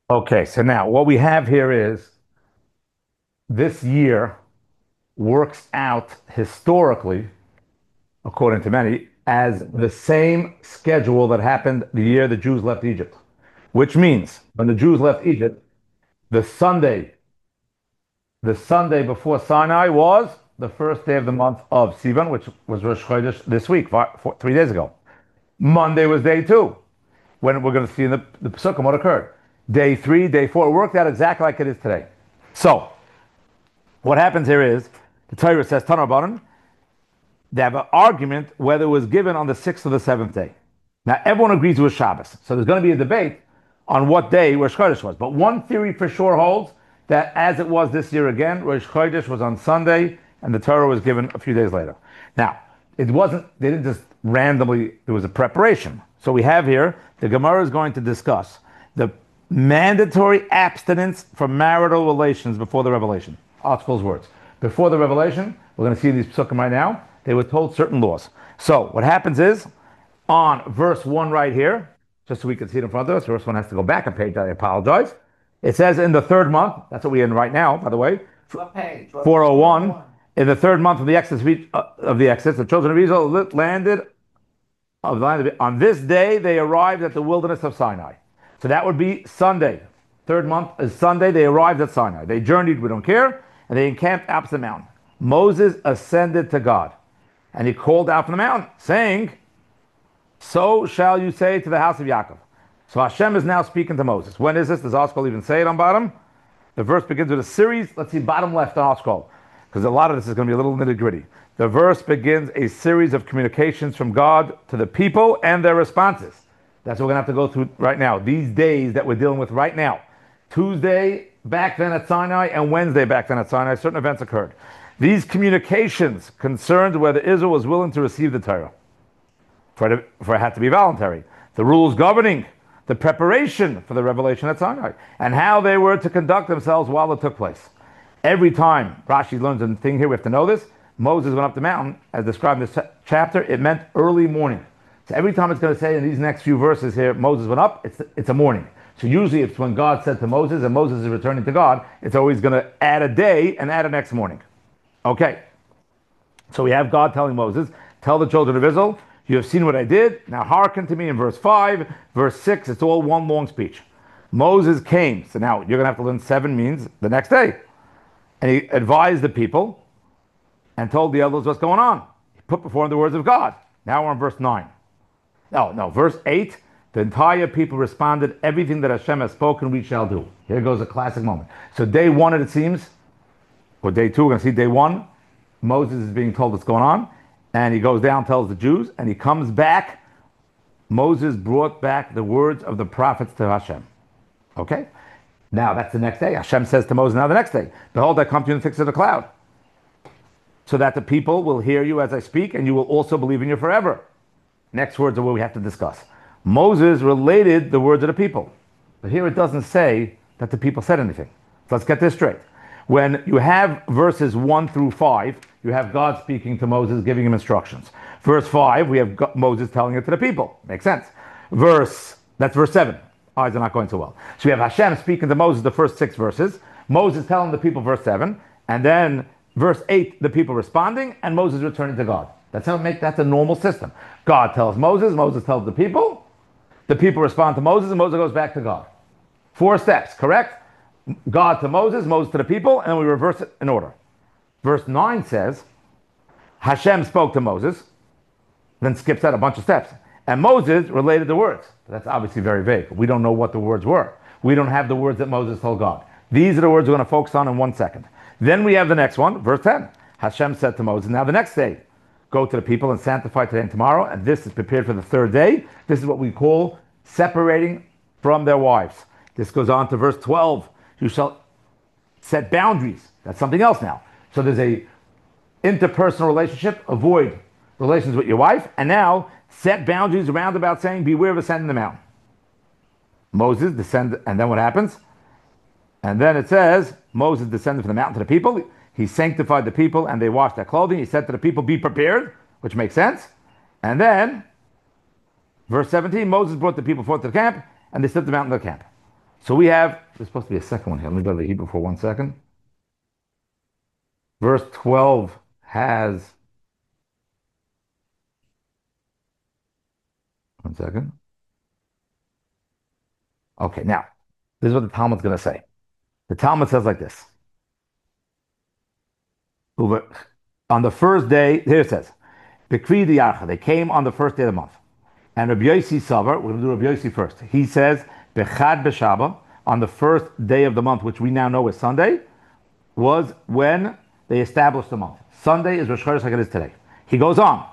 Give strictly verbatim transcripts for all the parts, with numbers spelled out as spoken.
Okay, so now what we have here is this year works out historically, according to many, as the same schedule that happened the year the Jews left Egypt. Which means when the Jews left Egypt, the Sunday, the Sunday before Sinai was the first day of the month of Sivan, which was Rosh Chodesh this week, four, three days ago. Monday was day two, when we're going to see in the, the Pesukim what occurred. Day three, day four, it worked out exactly like it is today. So, what happens here is, the Torah says, Tanur Baran, they have an argument whether it was given on the sixth or the seventh day. Now, everyone agrees it was Shabbos. So there's going to be a debate on what day Rosh Chodesh was. But one theory for sure holds that as it was this year again, Rosh Chodesh was on Sunday and the Torah was given a few days later. Now, it wasn't, they didn't just randomly, there was a preparation. So we have here, the Gemara is going to discuss the mandatory abstinence from marital relations before the revelation. Article's words. Before the revelation, we're going to see these psukim right now, they were told certain laws. So what happens is, on verse one right here, just so we can see it in front of us, verse one has to go back a page, I apologize. It says in the third month, that's what we're in right now, by the way. What page? What four oh one. In the third month of the Exodus, of the Exodus, the children of Israel landed of the land of, on this day they arrived at the wilderness of Sinai. So that would be Sunday. Third month is Sunday, they arrived at Sinai. They journeyed, we don't care, and they encamped opposite the mountain. Moses ascended to God, and he called out from the mountain, saying, so shall you say to the house of Yaakov. So Hashem is now speaking to Moses. When is this? Does our scroll even say it on bottom? The verse begins with a series. Let's see, bottom left on our scroll, because a lot of this is going to be a little nitty gritty. The verse begins a series of communications from God to the people and their responses. That's what we're going to have to go through right now. These days that we're dealing with right now. Tuesday back then at Sinai and Wednesday back then at Sinai, certain events occurred. These communications concerned whether Israel was willing to receive the Torah. For it, for it had to be voluntary. The rules governing the preparation for the revelation at Sinai, and how they were to conduct themselves while it took place. Every time Rashi learns a thing here, we have to know this. Moses went up the mountain, as described in this chapter, it meant early morning. So every time it's going to say in these next few verses here, Moses went up, it's, it's a morning. So usually it's when God said to Moses, and Moses is returning to God, it's always going to add a day and add a next morning. Okay. So we have God telling Moses, tell the children of Israel, you have seen what I did. Now hearken to me in verse five, verse six. It's all one long speech. Moses came. So now you're going to have to learn seven means the next day. And he advised the people and told the elders what's going on. He put before them the words of God. Now we're on verse nine. No, no, verse eight. The entire people responded, everything that Hashem has spoken, we shall do. Here goes a classic moment. So day one, it seems, or day two, we're going to see day one. Moses is being told what's going on. And he goes down, tells the Jews, and he comes back. Moses brought back the words of the prophets to Hashem. Okay? Now, that's the next day. Hashem says to Moses, now the next day, behold, I come to you in the thickness of the cloud, so that the people will hear you as I speak, and you will also believe in you forever. Next words are what we have to discuss. Moses related the words of the people. But here it doesn't say that the people said anything. So let's get this straight. When you have verses one through five, you have God speaking to Moses, giving him instructions. Verse five, we have God, Moses telling it to the people. Makes sense. Verse, that's verse seven. Eyes are not going so well. So we have Hashem speaking to Moses the first six verses, Moses telling the people verse seven, and then verse eight, the people responding, and Moses returning to God. That's how it make, that's a normal system. God tells Moses, Moses tells the people, the people respond to Moses, and Moses goes back to God. Four steps, correct? God to Moses, Moses to the people, and we reverse it in order. Verse nine says, Hashem spoke to Moses, then skips out a bunch of steps. And Moses related the words. That's obviously very vague. We don't know what the words were. We don't have the words that Moses told God. These are the words we're going to focus on in one second. Then we have the next one, verse ten. Hashem said to Moses, now the next day, go to the people and sanctify today and tomorrow, and this is prepared for the third day. This is what we call separating from their wives. This goes on to verse twelve. You shall set boundaries. That's something else now. So there's a interpersonal relationship, avoid relations with your wife, and now set boundaries around about saying, beware of ascending the mountain. Moses descended, and then what happens? And then it says, Moses descended from the mountain to the people. He sanctified the people, and they washed their clothing. He said to the people, be prepared, which makes sense. And then, verse seventeen, Moses brought the people forth to the camp, and they stood the mountain of the camp. So we have, there's supposed to be a second one here. Let me go to the Hebrew for one second. Verse twelve has, one second. Okay, now, this is what the Talmud's going to say. The Talmud says like this. On the first day, here it says, B'kvi Diyarcha, they came on the first day of the month. And Rabbi Yossi Savar, we're going to do Rabbi Yossi first. He says, Bechad B'Shaba, on the first day of the month, which we now know is Sunday, was when they established the month. Sunday is Rosh Chodesh like it is today. He goes on.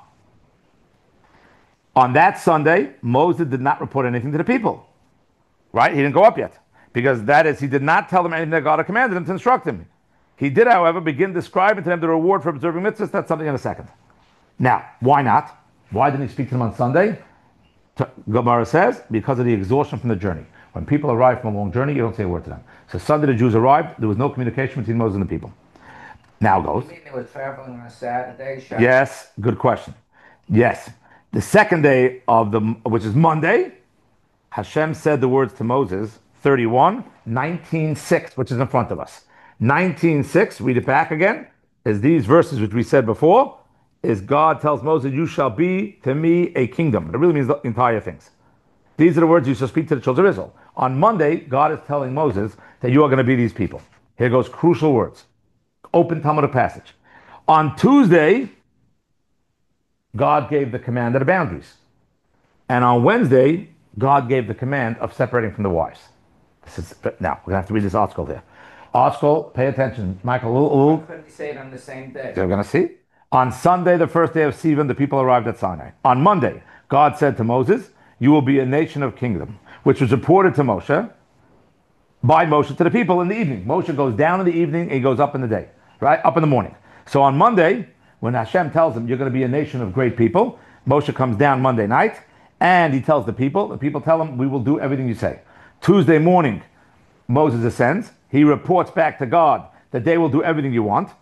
On that Sunday, Moses did not report anything to the people. Right? He didn't go up yet. Because that is, he did not tell them anything that God had commanded him to instruct him. He did, however, begin describing to them the reward for observing mitzvahs. That's something in a second. Now, why not? Why didn't he speak to them on Sunday? Gemara says, because of the exhaustion from the journey. When people arrive from a long journey, you don't say a word to them. So Sunday the Jews arrived, there was no communication between Moses and the people. Now goes. You mean they were traveling on a Saturday? Shabbat? Yes, good question. Yes. The second day of the, which is Monday, Hashem said the words to Moses, thirty-one, nineteen six, which is in front of us. nineteen six, read it back again, is these verses which we said before, is God tells Moses, you shall be to me a kingdom. It really means the entire things. These are the words you shall speak to the children of Israel. On Monday, God is telling Moses that you are going to be these people. Here goes crucial words. Open Talmudic passage. On Tuesday, God gave the command of the boundaries. And on Wednesday, God gave the command of separating from the wives. This is, now, we're going to have to read this article here. Article, pay attention. Michael, a little, a little. Why couldn't he say it on the same day? We're going to see. On Sunday, the first day of Sivan, the people arrived at Sinai. On Monday, God said to Moses, you will be a nation of kingdom, which was reported to Moshe, by Moshe to the people in the evening. Moshe goes down in the evening and he goes up in the day, right? Up in the morning. So on Monday, when Hashem tells him, you're going to be a nation of great people, Moshe comes down Monday night and he tells the people, the people tell him, we will do everything you say. Tuesday morning, Moses ascends. He reports back to God that they will do everything you want.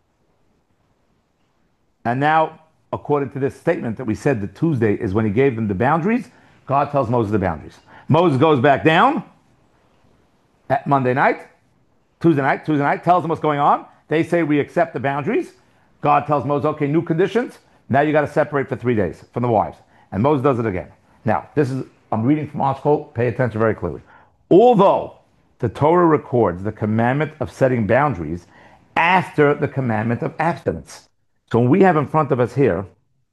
And now, according to this statement that we said that Tuesday is when he gave them the boundaries, God tells Moses the boundaries. Moses goes back down at Monday night, Tuesday night, Tuesday night, tells them what's going on. They say we accept the boundaries. God tells Moses, okay, new conditions. Now you got to separate for three days from the wives. And Moses does it again. Now, this is, I'm reading from Article, pay attention very clearly. Although the Torah records the commandment of setting boundaries after the commandment of abstinence. So when we have in front of us here,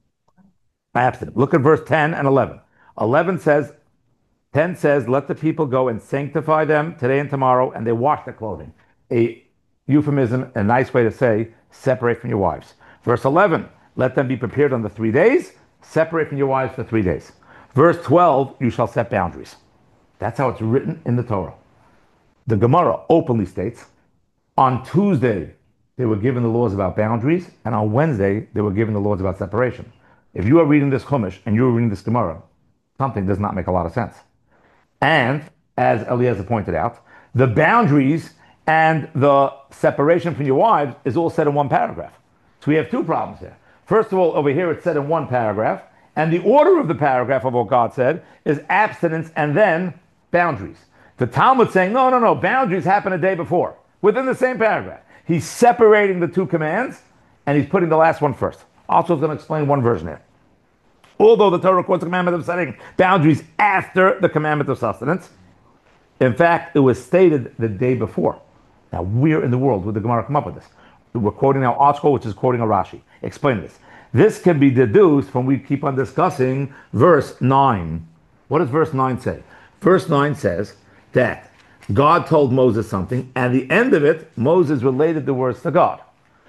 abstinence. Look at verse ten and eleven. eleven says, ten says, let the people go and sanctify them today and tomorrow, and they wash their clothing. A euphemism, a nice way to say, separate from your wives. Verse eleven, let them be prepared on the three days, separate from your wives for three days. Verse twelve, you shall set boundaries. That's how it's written in the Torah. The Gemara openly states, on Tuesday, they were given the laws about boundaries, and on Wednesday, they were given the laws about separation. If you are reading this Chumash and you are reading this Gemara, something does not make a lot of sense. And, as Eliezer pointed out, the boundaries and the separation from your wives is all said in one paragraph. So we have two problems here. First of all, over here it's said in one paragraph, and the order of the paragraph of what God said is abstinence and then boundaries. The Talmud saying, no, no, no, boundaries happen a day before, within the same paragraph. He's separating the two commands, and he's putting the last one first. Also, is going to explain one version here. Although the Torah records the commandment of setting boundaries after the commandment of sustenance, in fact, it was stated the day before. Now, where in the world would the Gemara come up with this? We're quoting now article, which is quoting a Rashi. Explain this. This can be deduced from we keep on discussing verse nine. What does verse nine say? Verse nine says that God told Moses something, and at the end of it, Moses related the words to God.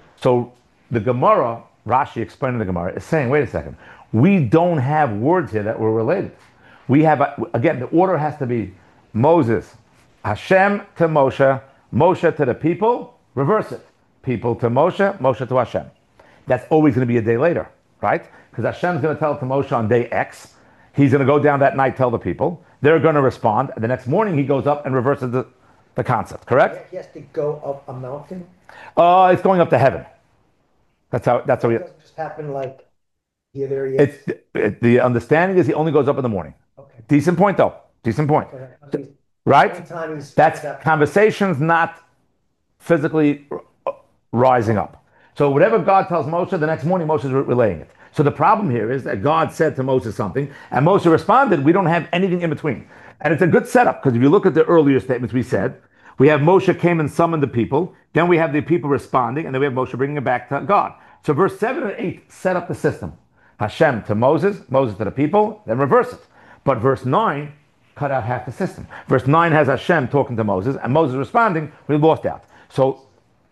So the Gemara, Rashi explaining the Gemara, is saying, wait a second, we don't have words here that were related. We have, a, again, the order has to be Moses, Hashem to Moshe, Moshe to the people, reverse it. People to Moshe, Moshe to Hashem. That's always going to be a day later, right? Because Hashem's going to tell it to Moshe on day X. He's going to go down that night, tell the people. They're going to respond. And the next morning he goes up and reverses the, the concept, correct? He has to go up a mountain? Uh, it's going up to heaven. That's how, that's how It we... doesn't just happen like here, there, yes. It's, it, the understanding is he only goes up in the morning. Okay. Decent point, though. Decent point. Okay. right? Anytime he's- That's that- conversations, not physically rising up. So whatever God tells Moshe, the next morning Moshe is re- relaying it. So the problem here is that God said to Moses something, and Moshe responded. We don't have anything in between, and it's a good setup because if you look at the earlier statements we said, we have Moshe came and summoned the people, then we have the people responding, and then we have Moshe bringing it back to God. So verse seven and eight set up the system. Hashem to Moses, Moses to the people, then reverse it. But verse nine cut out half the system. Verse nine has Hashem talking to Moses, and Moses responding. We lost out. So,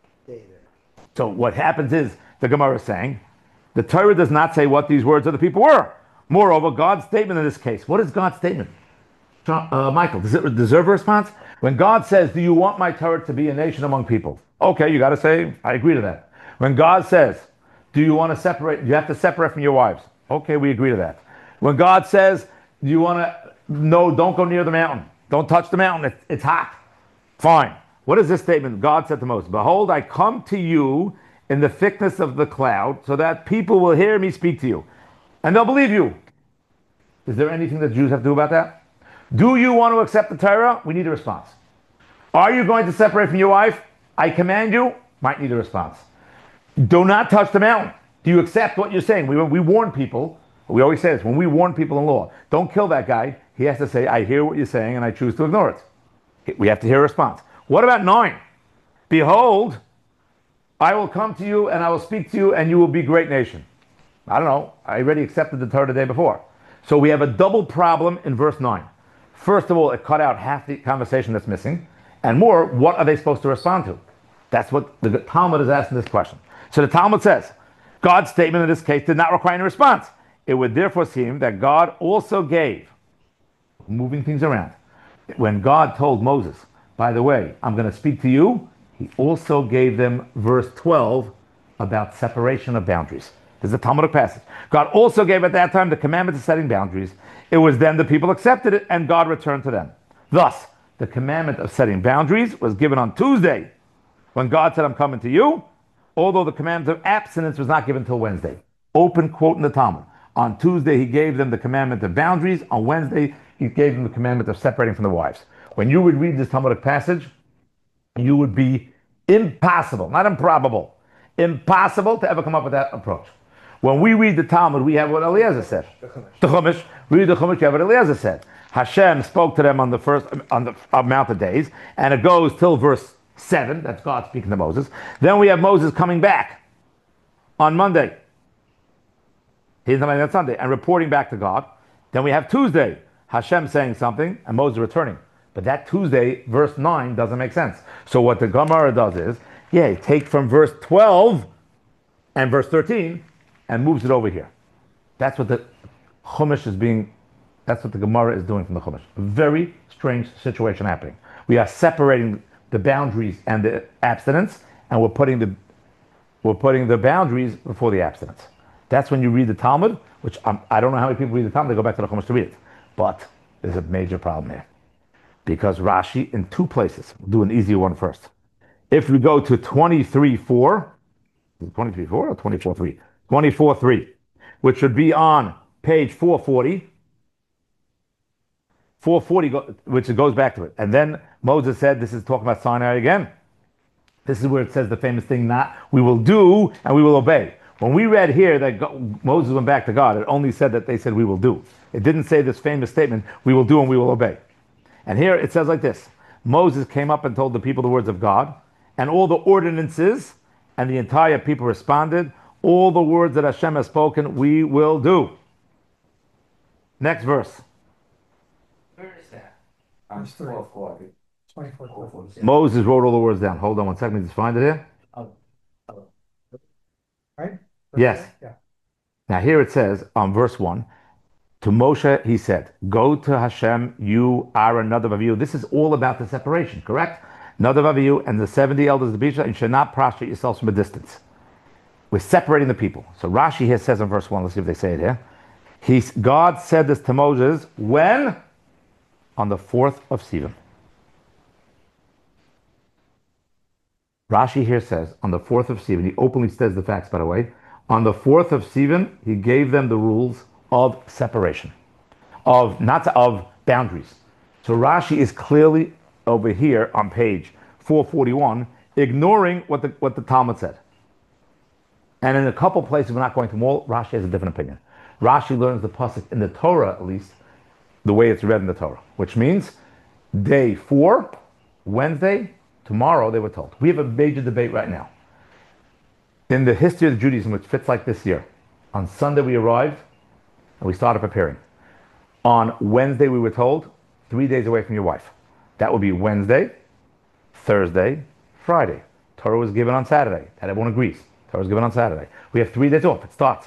so what happens is the Gemara is saying the Torah does not say what these words of the people were. Moreover, God's statement in this case. What is God's statement? Uh, Michael, does it deserve a response? When God says, "Do you want my Torah to be a nation among people?" Okay, you got to say, "I agree to that." When God says, "Do you want to separate? You have to separate from your wives." Okay, we agree to that. When God says, "Do you want to? No, don't go near the mountain. Don't touch the mountain. It's, it's hot." Fine. What is this statement? God said to Moses, "Behold, I come to you in the thickness of the cloud, so that people will hear me speak to you, and they'll believe you." Is there anything that Jews have to do about that? Do you want to accept the Torah? We need a response. Are you going to separate from your wife? I command you. Might need a response. Do not touch the mountain. Do you accept what you're saying? We, we warn people. We always say this. When we warn people in law, don't kill that guy. He has to say, "I hear what you're saying and I choose to ignore it." We have to hear a response. What about nine? Behold, I will come to you and I will speak to you and you will be a great nation. I don't know. I already accepted the Torah the day before. So we have a double problem in verse nine. First of all, it cut out half the conversation that's missing. And more, what are they supposed to respond to? That's what the Talmud is asking this question. So the Talmud says, God's statement in this case did not require any response. It would therefore seem that God also gave, moving things around, when God told Moses, "By the way, I'm going to speak to you," he also gave them verse twelve about separation of boundaries. There's a Talmudic passage. God also gave at that time the commandment of setting boundaries. It was then the people accepted it and God returned to them. Thus, the commandment of setting boundaries was given on Tuesday when God said, "I'm coming to you," although the commandment of abstinence was not given until Wednesday. Open quote in the Talmud. On Tuesday, he gave them the commandment of boundaries. On Wednesday, he gave them the commandment of separating from the wives. When you would read this Talmudic passage, you would be impossible, not improbable, impossible to ever come up with that approach. When we read the Talmud, we have what Eliezer said. The Chumash. The Chumash. We read the Chumash, we have what Eliezer said. Hashem spoke to them on the first, on the uh, Mount of Days, and it goes till verse seven, that's God speaking to Moses. Then we have Moses coming back on Monday. He's coming that Sunday, and reporting back to God. Then we have Tuesday, Hashem saying something, and Moses returning. But that Tuesday, verse nine, doesn't make sense. So what the Gemara does is, yeah, take from verse twelve and verse thirteen, and moves it over here. That's what the Chumash is being, that's what the Gemara is doing from the Chumash. A very strange situation happening. We are separating the boundaries and the abstinence, and we're putting the we're putting the boundaries before the abstinence. That's when you read the Talmud, which um, I don't know how many people read the Talmud, they go back to the Chumash to read it. But there's a major problem here. Because Rashi, in two places, we'll do an easier one first. If we go to twenty-three four, twenty-three four or twenty-four three? twenty-four three, which would be on page four forty. four forty, go, which it goes back to it. And then Moses said, this is talking about Sinai again. This is where it says the famous thing, not we will do and we will obey. When we read here that God, Moses went back to God, it only said that they said we will do. It didn't say this famous statement, we will do and we will obey. And here it says like this, Moses came up and told the people the words of God, and all the ordinances, and the entire people responded, all the words that Hashem has spoken, we will do. Next verse. Where is that? On four forty. Twenty-four. Moses wrote all the words down. Hold on one second, let me just find it here. Oh. Oh. Right? Yes. Yeah. Now here it says on verse one, to Moshe he said, "Go to Hashem, you are another of you." This is all about the separation, correct? Another of you and the seventy elders of the Bisha, and shall not prostrate yourselves from a distance. We're separating the people. So Rashi here says in verse one, let's see if they say it here. He's, God said this to Moses when? On the fourth of Sivan. Rashi here says, on the fourth of Sivan, he openly says the facts, by the way. On the fourth of Sivan, he gave them the rules of separation, of not to, of boundaries. So So Rashi is clearly over here on page four forty-one, ignoring what the what the Talmud said. And in a couple places, we're not going to them all, Rashi has a different opinion. Rashi learns the pasuk in the Torah, at least, the way it's read in the Torah, which means day four, Wednesday, tomorrow, they were told. We have a major debate right now. In the history of Judaism, which fits like this year, on Sunday we arrived and we started preparing. On Wednesday we were told, three days away from your wife. That would be Wednesday, Thursday, Friday. Torah was given on Saturday. That everyone agrees. Torah was given on Saturday. We have three days off. It starts.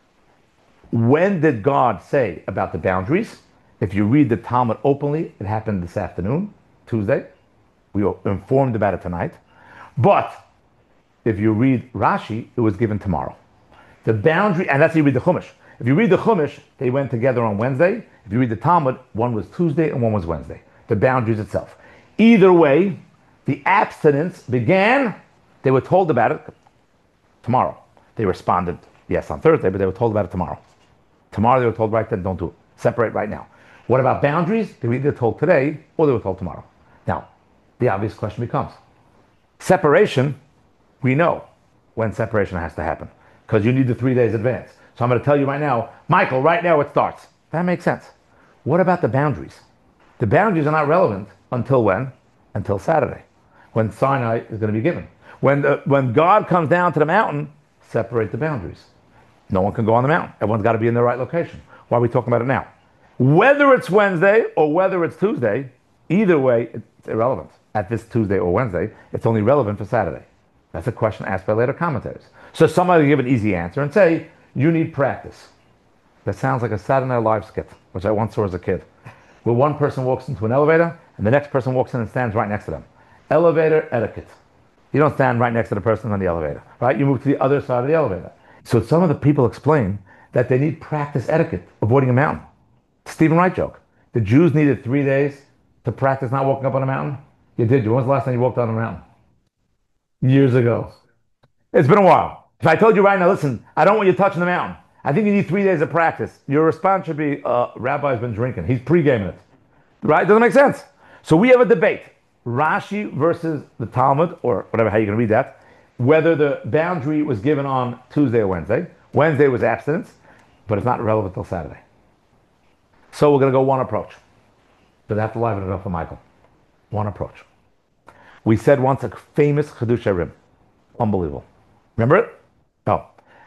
When did God say about the boundaries? If you read the Talmud openly, it happened this afternoon, Tuesday. We were informed about it tonight. But if you read Rashi, it was given tomorrow. The boundary, and that's how you read the Chumash. If you read the Chumash, they went together on Wednesday. If you read the Talmud, one was Tuesday and one was Wednesday. The boundaries itself. Either way, the abstinence began, they were told about it tomorrow. They responded, yes, on Thursday, but they were told about it tomorrow. Tomorrow they were told right then, don't do it. Separate right now. What about boundaries? They were either told today or they were told tomorrow. Now, the obvious question becomes, separation, we know when separation has to happen because you need the three days advance. So I'm going to tell you right now, Michael, right now it starts. That makes sense. What about the boundaries? The boundaries are not relevant until when? Until Saturday, when Sinai is going to be given. When, the, when God comes down to the mountain, separate the boundaries. No one can go on the mountain. Everyone's got to be in the right location. Why are we talking about it now? Whether it's Wednesday or whether it's Tuesday, either way, it's irrelevant. At this Tuesday or Wednesday, it's only relevant for Saturday. That's a question asked by later commentators. So somebody give an easy answer and say, you need practice. That sounds like a Saturday Night Live skit, which I once saw as a kid, where one person walks into an elevator and the next person walks in and stands right next to them. Elevator etiquette. You don't stand right next to the person on the elevator, right? You move to the other side of the elevator. So some of the people explain that they need practice etiquette, avoiding a mountain. Stephen Wright joke. The Jews needed three days to practice not walking up on a mountain. You did. When was the last time you walked on a mountain? Years ago. It's been a while. If I told you right now, listen, I don't want you touching the mountain. I think you need three days of practice. Your response should be, uh, Rabbi's been drinking. He's pre-gaming it. Right? Doesn't make sense. So we have a debate. Rashi versus the Talmud, or whatever, how you can read that, whether the boundary was given on Tuesday or Wednesday. Wednesday was abstinence, but it's not relevant till Saturday. So we're going to go one approach. But I have to liven it up for Michael. One approach. We said once a famous Chidush HaRim. Unbelievable. Remember it? Oh.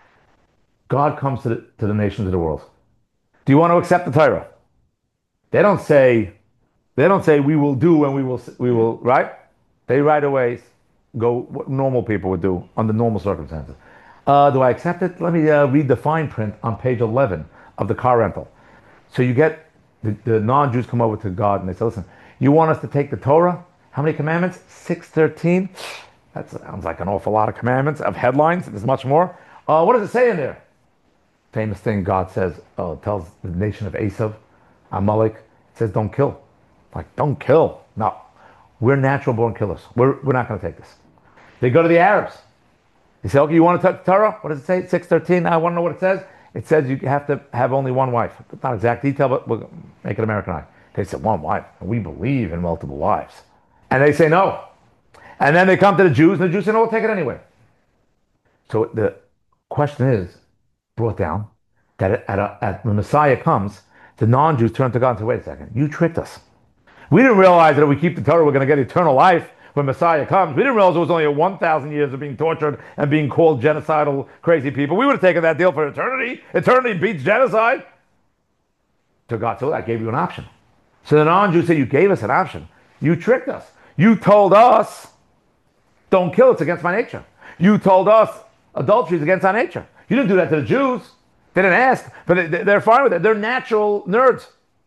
God comes to the, to the nations of the world. Do you want to accept the Torah? They don't say, they don't say we will do and we will, we will, right? They right away go what normal people would do under normal circumstances. Uh, do I accept it? Let me uh, read the fine print on page eleven of the car rental. So you get, the, the non-Jews come over to God and they say, listen, you want us to take the Torah? How many commandments? six thirteen? That sounds like an awful lot of commandments, of headlines. There's much more. Uh, what does it say in there? Famous thing God says, uh, tells the nation of Esav, Amalek, it says don't kill. Like, don't kill. No, we're natural born killers. We're, we're not going to take this. They go to the Arabs. They say, okay, you want to touch the Torah? What does it say? six thirteen, I want to know what it says. It says you have to have only one wife. It's not exact detail, but we'll make it Americanized. They said one wife. We believe in multiple wives. And they say no. And then they come to the Jews, and the Jews say, no, we'll take it anyway. So the question is brought down that at, a, at when Messiah comes, the non-Jews turn to God and say, wait a second, you tricked us. We didn't realize that if we keep the Torah, we're going to get eternal life when Messiah comes. We didn't realize it was only a one thousand years of being tortured and being called genocidal crazy people. We would have taken that deal for eternity. Eternity beats genocide. So God said, I gave you an option. So the non-Jews said, you gave us an option. You tricked us. You told us, don't kill, it's against my nature. You told us, adultery is against our nature. You didn't do that to the Jews. They didn't ask, but they, they're fine with it. They're natural nerds.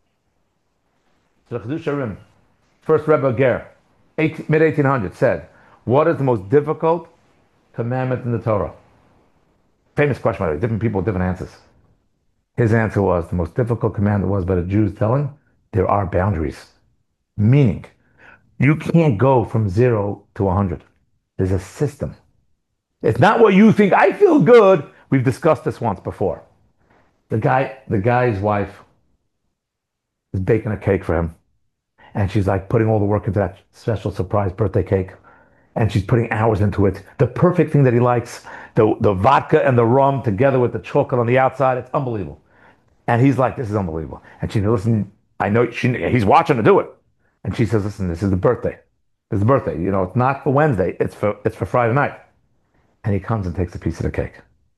So the Chidush HaRim, first Rebbe Ger, mid eighteen hundreds, said, what is the most difficult commandment in the Torah? Famous question, by the way, different people, different answers. His answer was, the most difficult commandment was by the Jews telling, there are boundaries. Meaning, you can't go from zero to one hundred. There's a system. It's not what you think. I feel good. We've discussed this once before. The guy, the guy's wife is baking a cake for him. And she's like putting all the work into that special surprise birthday cake. And she's putting hours into it. The perfect thing that he likes, the, the vodka and the rum together with the chocolate on the outside. It's unbelievable. And he's like, this is unbelievable. And she said, listen, I know she, he's watching her do it. And she says, listen, this is the birthday. This is the birthday. You know, it's not for Wednesday. It's for, it's for Friday night. And he comes and takes a piece of the cake.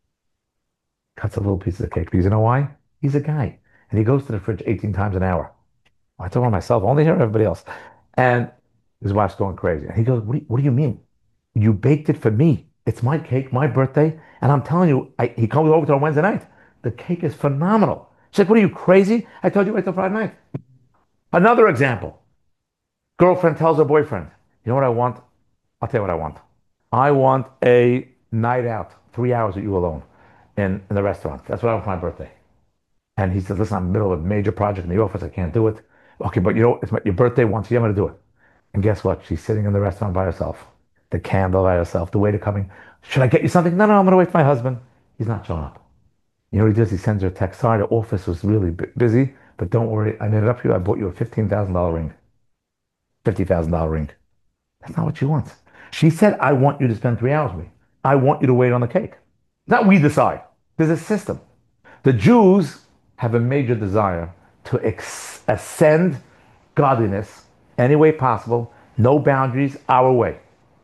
Cuts a little piece of the cake. Because you know why? He's a guy. And he goes to the fridge eighteen times an hour. I told her myself, only here, everybody else. And his wife's going crazy. And he goes, what do you, what do you mean? You baked it for me. It's my cake, my birthday. And I'm telling you, I, he comes over to her Wednesday night. The cake is phenomenal. She's like, what are you, crazy? I told you wait till Friday night. Another example. Girlfriend tells her boyfriend, you know what I want? I'll tell you what I want. I want a night out, three hours with you alone in, in the restaurant. That's what I want for my birthday. And he says, listen, I'm in the middle of a major project in the office. I can't do it. Okay, but you know, it's my, your birthday once a year, I'm going to do it. And guess what? She's sitting in the restaurant by herself. The candle by herself. The waiter coming. Should I get you something? No, no, I'm going to wait for my husband. He's not showing up. You know what he does? He sends her a text. Sorry, the office was really bu- busy, but don't worry. I made it up for you. I bought you a fifteen thousand dollars ring. fifty thousand dollars ring. That's not what she wants. She said, I want you to spend three hours with me. I want you to wait on the cake. Not we decide. There's a system. The Jews have a major desire to ex- ascend godliness any way possible, no boundaries, our way.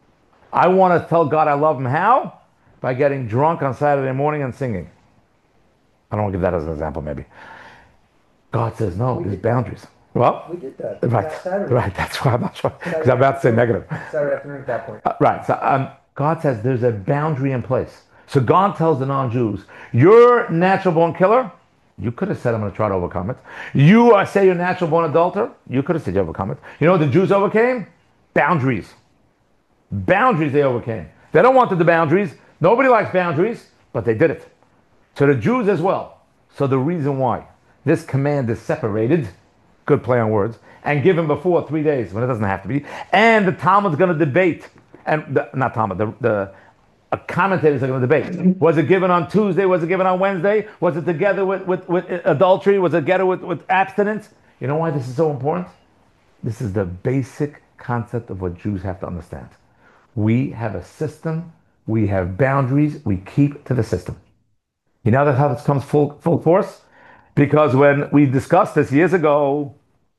I want to tell God I love him. How? By getting drunk on Saturday morning and singing. I don't want to give that as an example, maybe. God says, no, We there's did boundaries. Well, We did that. right, Last Saturday. right. That's why I'm not sure. Because I'm about to say negative. Saturday afternoon at that point. Uh, right. So um, God says there's a boundary in place. So God tells the non-Jews, you're natural born killer. You could have said, I'm going to try to overcome it. You uh, say you're natural born adulterer. You could have said you overcome it. You know what the Jews overcame? Boundaries. Boundaries they overcame. They don't want the boundaries. Nobody likes boundaries, but they did it. So the Jews as well. So the reason why this command is separated, good play on words, and given before three days when it doesn't have to be, and the Talmud's going to debate, and the, not Talmud, the, the uh, commentators are going to debate. Was it given on Tuesday? Was it given on Wednesday? Was it together with, with, with adultery? Was it together with, with abstinence? You know why this is so important? This is the basic concept of what Jews have to understand. We have a system, we have boundaries, we keep to the system. You know that's how this comes full full force? Because when we discussed this years ago,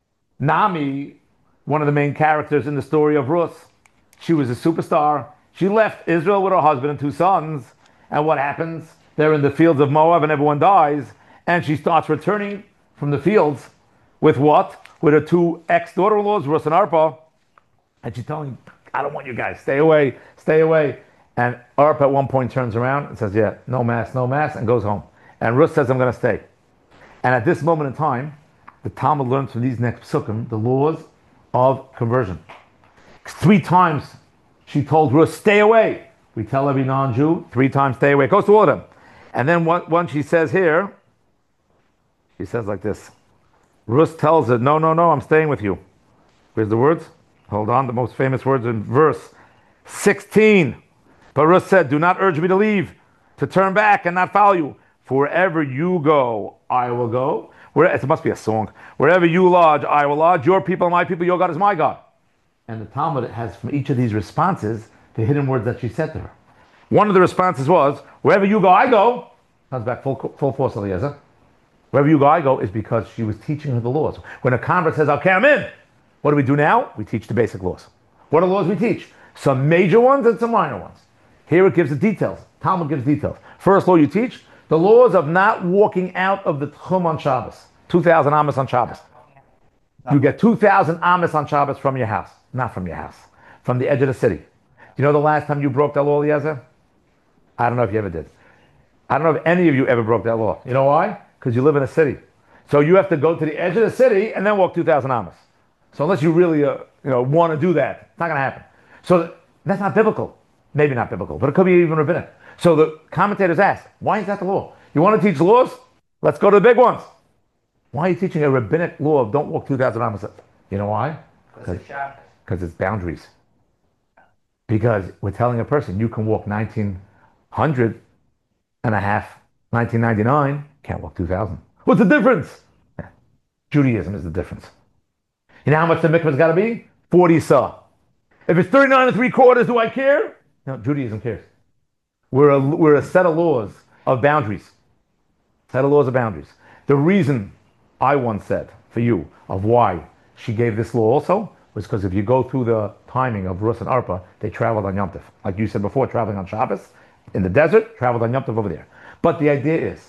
Nami, one of the main characters in the story of Ruth, she was a superstar. She left Israel with her husband and two sons. And what happens? They're in the fields of Moab and everyone dies. And she starts returning from the fields with what? With her two ex-daughter-in-laws, Ruth and Arpa. And she's telling, I don't want you guys. Stay away. Stay away. And Arpa at one point turns around and says, yeah, no mass, no mass, and goes home. And Ruth says, I'm going to stay. And at this moment in time, the Talmud learns from these next psukim the laws of conversion. Three times she told Ruth, stay away. We tell every non-Jew, three times stay away. It goes to all of them. And then one, one she says here, she says like this. Ruth tells her, no, no, no, I'm staying with you. Where's the words? Hold on, the most famous words in verse sixteen. But Ruth said, do not urge me to leave, to turn back and not follow you. For wherever you go, I will go. Where, it must be a song. Wherever you lodge, I will lodge. Your people, my people, your God is my God. And the Talmud has from each of these responses the hidden words that she said to her. One of the responses was, wherever you go, I go. Comes back full, full force, Eliezer. Wherever you go, I go is because she was teaching her the laws. When a convert says, okay, I'm in. What do we do now? We teach the basic laws. What are the laws we teach? Some major ones and some minor ones. Here it gives the details. Talmud gives details. First law you teach, the laws of not walking out of the Tchum on Shabbos. two thousand Amos on Shabbos. You get two thousand Amos on Shabbos from your house. Not from your house. From the edge of the city. Do you know the last time you broke that law, Eliezer? I don't know if you ever did. I don't know if any of you ever broke that law. You know why? Because you live in a city. So you have to go to the edge of the city and then walk two thousand Amos. So unless you really uh, you know, want to do that, it's not going to happen. So that's not biblical. Maybe not biblical, but it could be even rabbinic. So the commentators ask, why is that the law? You want to teach laws? Let's go to the big ones. Why are you teaching a rabbinic law of don't walk two thousand amos? You know why? Because it's Shabbos. Because it's boundaries. Because we're telling a person, you can walk nineteen hundred and a half, nineteen ninety-nine, can't walk two thousand. What's the difference? Yeah. Judaism is the difference. You know how much the mikvah's got to be? forty sa. If it's thirty-nine and three quarters, do I care? No, Judaism cares. We're a, we're a set of laws of boundaries. Set of laws of boundaries. The reason I once said for you of why she gave this law also was because if you go through the timing of Rus and Arpa, they traveled on Yom Tov. Like you said before, traveling on Shabbos in the desert, traveled on Yom Tov over there. But the idea is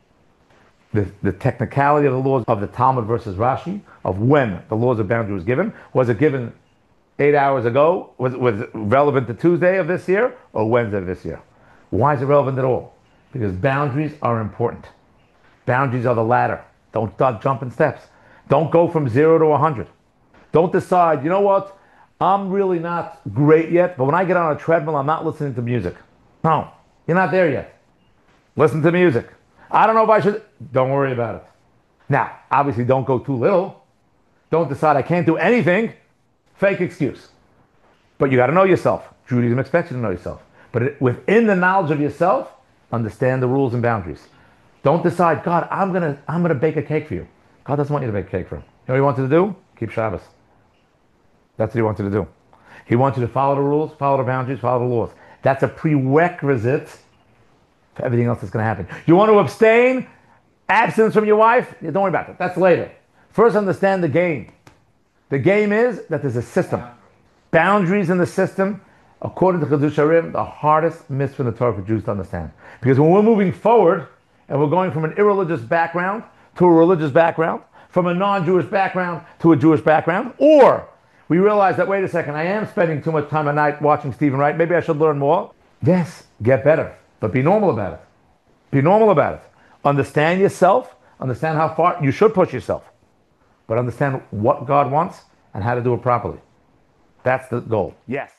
the, the technicality of the laws of the Talmud versus Rashi, of when the laws of boundary was given. Was it given eight hours ago? Was, was it relevant to Tuesday of this year or Wednesday of this year? Why is it relevant at all? Because boundaries are important. Boundaries are the ladder. Don't start jumping steps. Don't go from zero to a hundred. Don't decide, you know what, I'm really not great yet, but when I get on a treadmill, I'm not listening to music. No, you're not there yet. Listen to music. I don't know if I should. Don't worry about it. Now, obviously, don't go too little. Don't decide I can't do anything. Fake excuse. But you got to know yourself. Judaism expects you to know yourself. But it, within the knowledge of yourself, understand the rules and boundaries. Don't decide, God, I'm gonna, I'm gonna bake a cake for you. God doesn't want you to bake a cake for him. You know what he wants you to do? Keep Shabbos. That's what he wants you to do. He wants you to follow the rules, follow the boundaries, follow the laws. That's a prerequisite for everything else that's going to happen. You want to abstain? Abstinence from your wife? Yeah, don't worry about that. That's later. First, understand the game. The game is that there's a system. Boundaries in the system, according to Chiddushei HaRim, the hardest mitzvah in the Torah for Jews to understand. Because when we're moving forward, and we're going from an irreligious background to a religious background, from a non-Jewish background to a Jewish background, or we realize that, wait a second, I am spending too much time at night watching Stephen Wright, maybe I should learn more. Yes, get better, but be normal about it. Be normal about it. Understand yourself, understand how far, you should push yourself, but understand what God wants and how to do it properly. That's the goal. Yes.